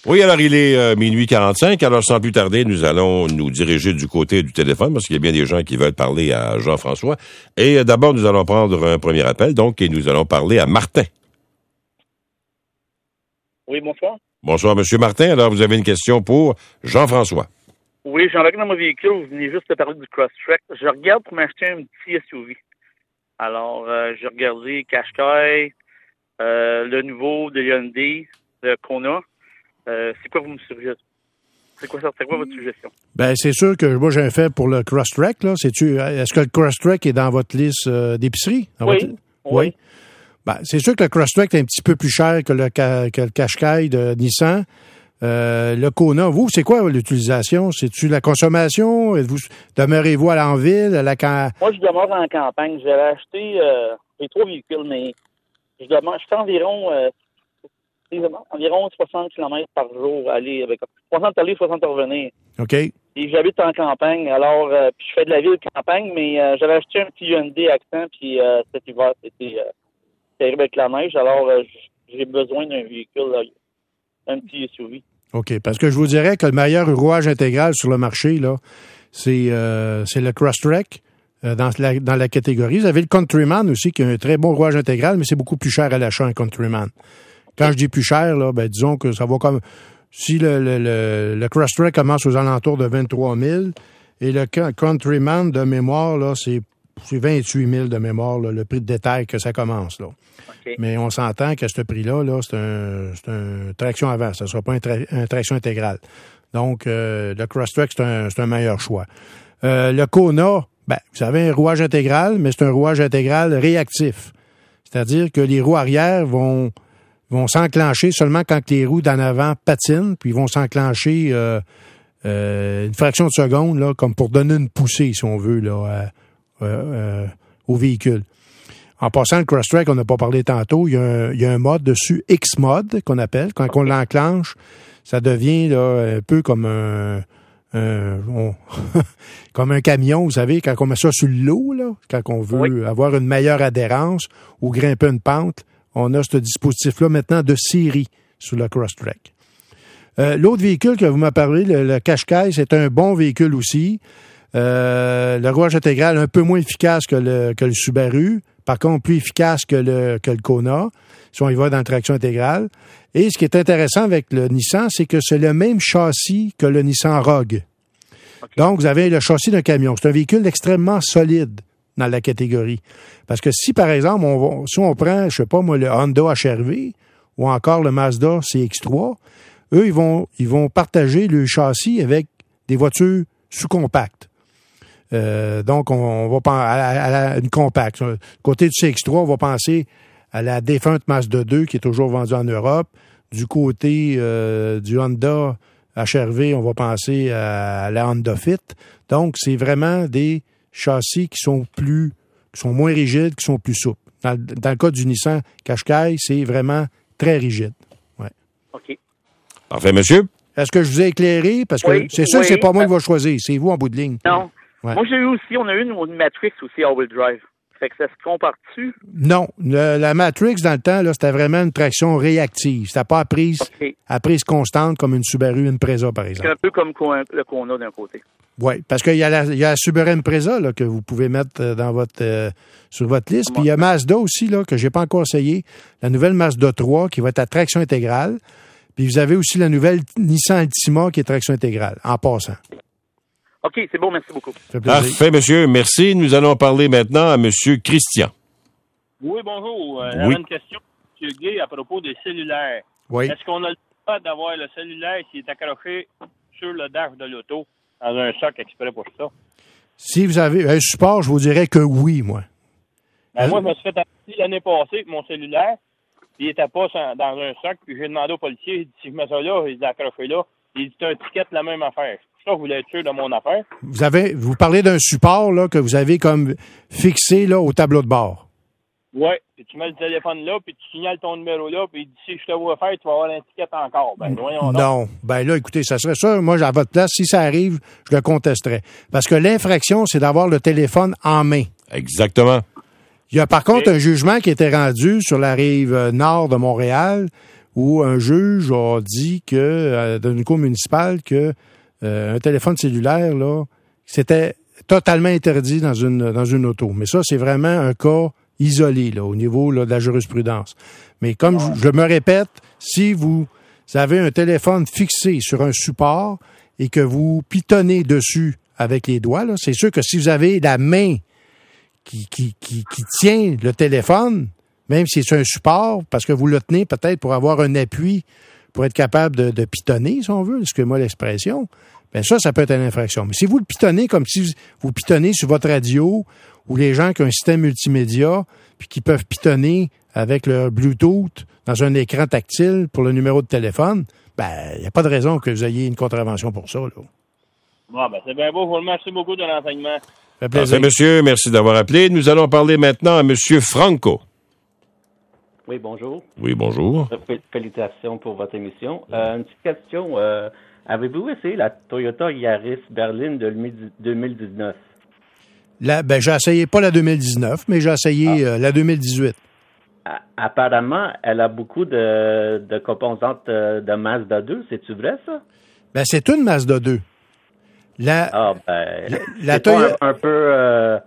Oui, alors il est minuit 45. Alors, sans plus tarder, nous allons nous diriger du côté du téléphone parce qu'il y a bien des gens qui veulent parler à Jean-François. Et d'abord, nous allons prendre un premier appel, donc, et nous allons parler à Martin. Oui, bonsoir. Bonsoir, Monsieur Martin. Alors, vous avez une question pour Jean-François. Oui, j'embarque dans mon véhicule. Vous venez juste de parler du Crosstrek. Je regarde pour m'acheter un petit SUV. Alors, j'ai regardé Qashqai, le nouveau de Hyundai, le Kona. C'est quoi vous me suggérez? C'est quoi votre suggestion? Ben, c'est sûr que moi, j'ai un fait pour le Crosstrek, là. Est-ce que le Crosstrek est dans votre liste d'épicerie? Oui. Ben, c'est sûr que le Crosstrek est un petit peu plus cher que le Qashqai de Nissan. Le Kona, vous, c'est quoi l'utilisation? C'est-tu la consommation? Demeurez-vous à l'enville? Moi, je demeure en campagne. J'avais acheté les 3 véhicules, mais je fais environ 60 km par jour, aller avec 60 aller, 60 revenir. OK. Et j'habite en campagne, alors puis je fais de la ville campagne, mais j'avais acheté un petit Hyundai Accent, puis cet hiver, c'était terrible avec la neige, alors j'ai besoin d'un véhicule, là, un petit SUV. OK, parce que je vous dirais que le meilleur rouage intégral sur le marché, là, c'est le Crosstrek dans la catégorie. Vous avez le Countryman aussi, qui a un très bon rouage intégral, mais c'est beaucoup plus cher à l'achat, un Countryman. Quand je dis plus cher, là, ben disons que ça va comme... Si le Crosstrek commence aux alentours de 23 000 et le Countryman de mémoire, là, c'est 28 000 de mémoire, là, le prix de détail que ça commence, là. Okay. Mais on s'entend qu'à ce prix-là, là, c'est un traction avant. Ça ne sera pas un traction intégrale. Donc, le Crosstrek, c'est un meilleur choix. Le Kona, ben, vous avez un rouage intégral, mais c'est un rouage intégral réactif. C'est-à-dire que les roues arrière vont s'enclencher seulement quand les roues d'en avant patinent, puis ils vont s'enclencher une fraction de seconde, là, comme pour donner une poussée, si on veut, là, au véhicule. En passant, le Crosstrek, on n'a pas parlé tantôt, il y a un mode dessus, X-Mode, qu'on appelle. Quand on l'enclenche, ça devient là, un peu comme comme un camion, vous savez, quand on met ça sur l'eau, là, quand on veut avoir une meilleure adhérence ou grimper une pente, on a ce dispositif-là maintenant de série sur le Crosstrek. L'autre véhicule que vous m'avez parlé, le Qashqai, c'est un bon véhicule aussi. Le rouage intégral un peu moins efficace que le Subaru. Par contre, plus efficace que le Kona, si on y va dans la traction intégrale. Et ce qui est intéressant avec le Nissan, c'est que c'est le même châssis que le Nissan Rogue. Okay. Donc, vous avez le châssis d'un camion. C'est un véhicule extrêmement solide dans la catégorie. Parce que si, par exemple, si on prend, je sais pas moi, le Honda HR-V ou encore le Mazda CX-3, eux, ils vont partager le châssis avec des voitures sous-compactes. Donc, on va penser à une compacte. Côté du CX-3, on va penser à la défunte Mazda 2 qui est toujours vendue en Europe. Du côté du Honda HR-V, on va penser à la Honda Fit. Donc, c'est vraiment des châssis qui sont moins rigides, qui sont plus souples. Dans le cas du Nissan Qashqai, c'est vraiment très rigide. Ouais. OK. Parfait, monsieur. Est-ce que je vous ai éclairé? Parce que c'est sûr que c'est pas moi qui va choisir. C'est vous en bout de ligne. Non. Ouais. Moi, on a eu une Matrix aussi all-wheel drive. Fait que ça se compare-tu? Non. La Matrix, dans le temps, là, c'était vraiment une traction réactive. C'était pas à prise constante comme une Subaru Impreza, par exemple. C'est un peu comme le Kona d'un côté. Oui, parce qu'il y a la Subaru Impreza là, que vous pouvez mettre sur votre liste. Puis il y a Mazda aussi, là, que j'ai pas encore essayé. La nouvelle Mazda 3 qui va être à traction intégrale. Puis vous avez aussi la nouvelle Nissan Altima qui est traction intégrale, en passant. OK, c'est bon, merci beaucoup. Parfait, monsieur. Merci. Nous allons parler maintenant à monsieur Christian. Oui, bonjour. J'avais une question, M. Gay, à propos des cellulaires. Oui. Est-ce qu'on a le droit d'avoir le cellulaire qui est accroché sur le dash de l'auto dans un sac exprès pour ça? Si vous avez un support, je vous dirais que oui, moi. Moi, je me suis fait arrêter l'année passée avec mon cellulaire, puis il était pas dans un sac, puis j'ai demandé au policier, si je mets ça là, il l'a accroché là. Il dit, c'est un ticket, la même affaire. Ça, je voulais être sûr de mon affaire. Vous parlez d'un support là, que vous avez comme fixé là, au tableau de bord. Oui, puis tu mets le téléphone là, puis tu signales ton numéro là, puis il dit, si je te vois faire, tu vas avoir l'étiquette encore. Ben, voyons donc. Non, ben là, écoutez, ça serait ça. Moi, à votre place, si ça arrive, je le contesterais. Parce que l'infraction, c'est d'avoir le téléphone en main. Exactement. Il y a par contre un jugement qui a été rendu sur la rive nord de Montréal où un juge a dit que dans une cour municipale que un téléphone cellulaire là, c'était totalement interdit dans une auto. Mais ça, c'est vraiment un cas isolé là, au niveau là, de la jurisprudence. Mais comme je me répète, si vous avez un téléphone fixé sur un support et que vous pitonnez dessus avec les doigts, là, c'est sûr que si vous avez la main qui tient le téléphone, même si c'est sur un support, parce que vous le tenez peut-être pour avoir un appui, pour être capable de pitonner, si on veut, excusez-moi l'expression, bien ça peut être une infraction. Mais si vous le pitonnez comme si vous pitonnez sur votre radio ou les gens qui ont un système multimédia puis qui peuvent pitonner avec leur Bluetooth dans un écran tactile pour le numéro de téléphone, ben il n'y a pas de raison que vous ayez une contravention pour ça, là. Bon, ben c'est bien beau. Je vous remercie beaucoup de l'enseignement. Ça fait plaisir. Parfait, monsieur. Merci d'avoir appelé. Nous allons parler maintenant à monsieur Franco. Oui, bonjour. Oui, bonjour. Félicitations pour votre émission. Une petite question. Avez-vous essayé la Toyota Yaris Berlin de 2019? J'ai essayé pas la 2019, mais j'ai essayé la 2018. Apparemment, elle a beaucoup de composantes de Mazda 2. C'est-tu vrai, ça? Ben, c'est une Mazda 2. La Toyota... un peu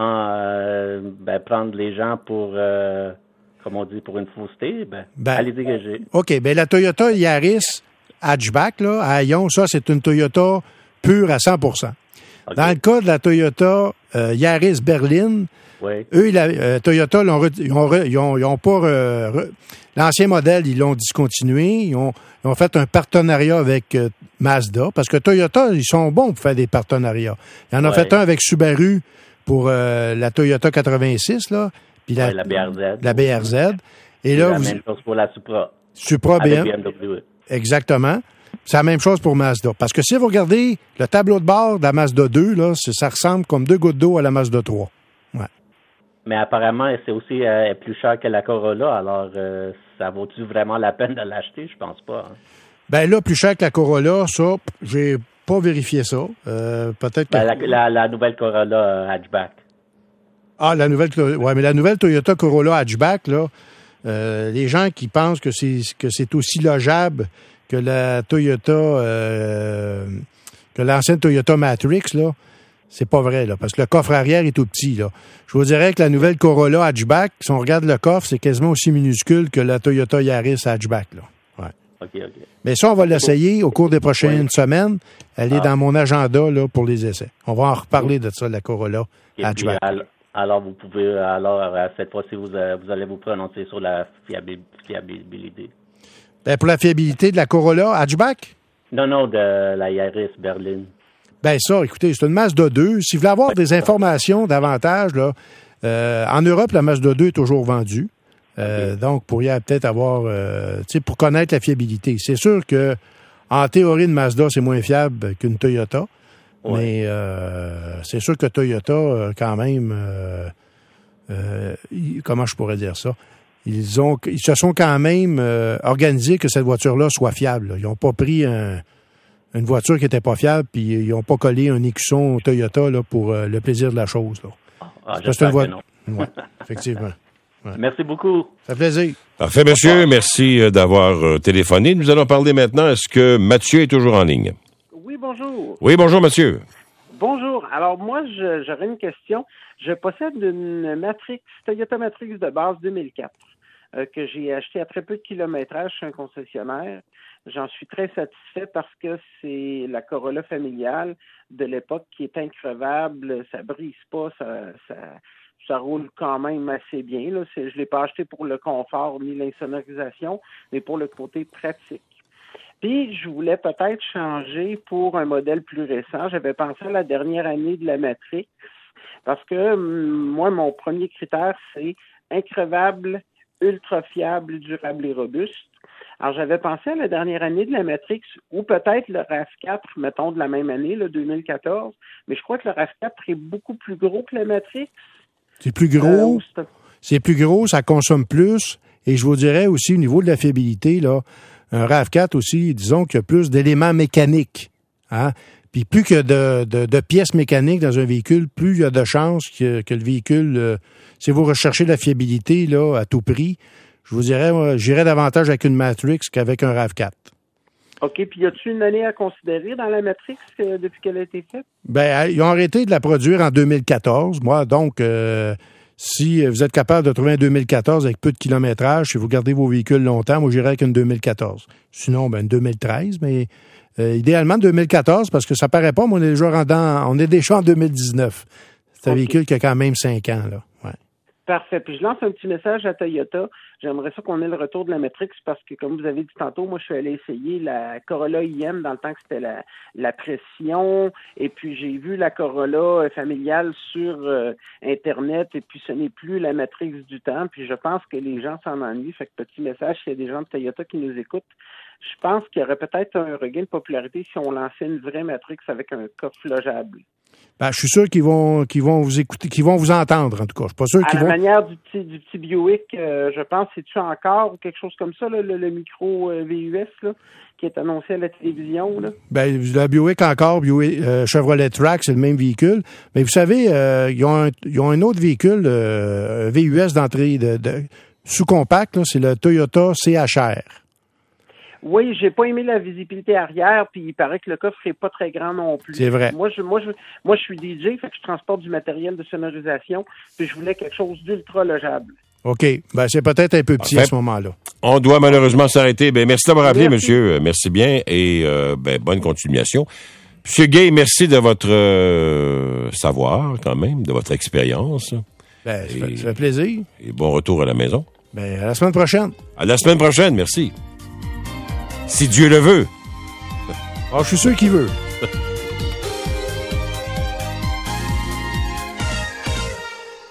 prendre les gens pour... comme on dit, pour une fausseté, allez dégager. OK, la Toyota Yaris hatchback, là, à Hayon, ça, c'est une Toyota pure à 100%. Okay. Dans le cas de la Toyota Yaris Berlin, eux, Toyota, ils ont pas... l'ancien modèle, ils l'ont discontinué. Ils ont fait un partenariat avec Mazda, parce que Toyota, ils sont bons pour faire des partenariats. Ils en ont fait un avec Subaru pour la Toyota 86, là. Puis la BRZ. La BRZ. Et là, même chose pour la Supra. Supra BMW. Exactement. C'est la même chose pour Mazda. Parce que si vous regardez le tableau de bord de la Mazda 2, là, ça ressemble comme 2 gouttes d'eau à la Mazda 3. Ouais. Mais apparemment, c'est aussi plus cher que la Corolla. Alors, ça vaut-tu vraiment la peine de l'acheter? Je pense pas. Hein. Ben là, plus cher que la Corolla, ça, j'ai pas vérifié ça. Peut-être que... la nouvelle Corolla hatchback. Ah, la nouvelle Toyota Corolla hatchback, là, les gens qui pensent que c'est aussi logeable que la Toyota, que l'ancienne Toyota Matrix, là, c'est pas vrai, là, parce que le coffre arrière est tout petit, là. Je vous dirais que la nouvelle Corolla hatchback, si on regarde le coffre, c'est quasiment aussi minuscule que la Toyota Yaris hatchback, là. Ouais. OK. Mais ça, on va l'essayer au cours des prochaines semaines. Elle est dans mon agenda, là, pour les essais. On va en reparler de ça, de la Corolla hatchback. Alors, vous pouvez, cette fois-ci, vous allez vous prononcer sur la fiabilité. Ben, pour la fiabilité de la Corolla hatchback? Non, de la Yaris Berlin. Ben, ça, écoutez, c'est une Mazda 2. Si vous voulez avoir des informations davantage, là, en Europe, la Mazda 2 est toujours vendue. Donc, vous pourriez peut-être avoir, pour connaître la fiabilité. C'est sûr que, en théorie, une Mazda, c'est moins fiable qu'une Toyota. Ouais. Mais c'est sûr que Toyota, quand même, comment je pourrais dire ça? Ils se sont quand même organisés que cette voiture-là soit fiable. Là. Ils n'ont pas pris une voiture qui n'était pas fiable, puis ils n'ont pas collé un écusson Toyota là, pour le plaisir de la chose. Là. C'est une voiture. Oui, effectivement. Ouais. Merci beaucoup. Ça fait plaisir. Parfait, monsieur. Merci d'avoir téléphoné. Nous allons parler maintenant. Est-ce que Mathieu est toujours en ligne? Oui, bonjour. Oui, bonjour, monsieur. Bonjour. Alors, moi, j'aurais une question. Je possède une Toyota Matrix de base 2004 que j'ai achetée à très peu de kilométrage chez un concessionnaire. J'en suis très satisfait parce que c'est la Corolla familiale de l'époque qui est increvable. Ça brise pas, ça roule quand même assez bien. Là. Je ne l'ai pas acheté pour le confort ni l'insonorisation, mais pour le côté pratique. Puis, je voulais peut-être changer pour un modèle plus récent. J'avais pensé à la dernière année de la Matrix parce que moi, mon premier critère, c'est increvable, ultra fiable, durable et robuste. Alors, j'avais pensé à la dernière année de la Matrix ou peut-être le RAV4, mettons, de la même année, le 2014. Mais je crois que le RAV4 est beaucoup plus gros que la Matrix. C'est plus gros. C'est plus gros, ça consomme plus. Et je vous dirais aussi, au niveau de la fiabilité, là, un RAV4 aussi, disons qu'il y a plus d'éléments mécaniques. Hein? Puis plus que de pièces mécaniques dans un véhicule, plus il y a de chances que le véhicule, si vous recherchez la fiabilité là, à tout prix, je vous dirais, moi, j'irais davantage avec une Matrix qu'avec un RAV4. OK, puis y a-t-il une année à considérer dans la Matrix depuis qu'elle a été faite? Ben, ils ont arrêté de la produire en 2014. Moi, donc, si vous êtes capable de trouver un 2014 avec peu de kilométrage, si vous gardez vos véhicules longtemps, moi, j'irais avec une 2014. Sinon, ben, une 2013, mais idéalement 2014, parce que ça paraît pas, mais on est déjà en 2019. C'est un véhicule qui a quand même 5 ans, là. Ouais. Parfait. Puis je lance un petit message à Toyota. J'aimerais ça qu'on ait le retour de la Matrix parce que, comme vous avez dit tantôt, moi, je suis allé essayer la Corolla IM dans le temps que c'était la pression. Et puis, j'ai vu la Corolla familiale sur Internet. Et puis, ce n'est plus la Matrix du temps. Puis, je pense que les gens s'en ennuient. Fait que petit message, s'il y a des gens de Toyota qui nous écoutent, je pense qu'il y aurait peut-être un regain de popularité si on lançait une vraie Matrix avec un coffre logeable. Ben, je suis sûr qu'ils vont vous écouter, qu'ils vont vous entendre, en tout cas. Je suis pas sûr qu'ils vont. À la manière du petit Buick, je pense, c'est-tu encore quelque chose comme ça, là, le micro VUS, là, qui est annoncé à la télévision, là? Ben, le Buick encore, Chevrolet Trax, c'est le même véhicule. Mais vous savez, ils ont un autre véhicule, VUS d'entrée de sous-compact, là, c'est le Toyota CHR. Oui, j'ai pas aimé la visibilité arrière, puis il paraît que le coffre est pas très grand non plus. C'est vrai. Moi, je suis DJ, fait que je transporte du matériel de sonorisation, puis je voulais quelque chose d'ultra logeable. OK. Ben, c'est peut-être un peu petit à ce moment-là. On doit malheureusement s'arrêter. Ben, merci d'avoir appelé, monsieur. Merci bien et bonne continuation. Monsieur Gay, merci de votre savoir, quand même, de votre expérience. Ben, ça fait plaisir. Et bon retour à la maison. Ben, à la semaine prochaine. À la semaine prochaine, merci. Si Dieu le veut. Je suis sûr qu'il veut.